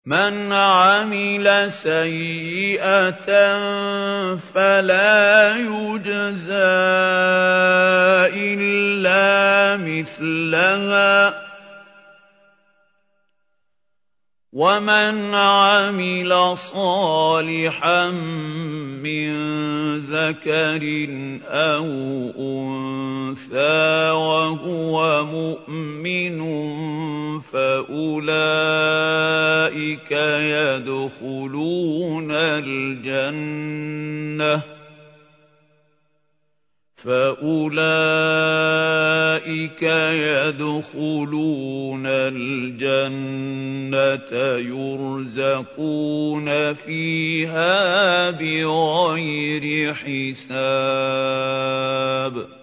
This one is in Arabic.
مَنْ عَمِلَ سَيِّئَةً فَلَا يُجْزَىٰ إِلَّا مِثْلَهَا ۖ وَمَنْ عَمِلَ صَالِحًا مِّن ذَكَرٍ أَوْ أُنثَىٰ وَهُوَ مُؤْمِنٌ فَأُولَٰئِكَ يَدْخُلُونَ الْجَنَّةَ يُرْزَقُونَ فِيهَا بِغَيْرِ حِسَابٍ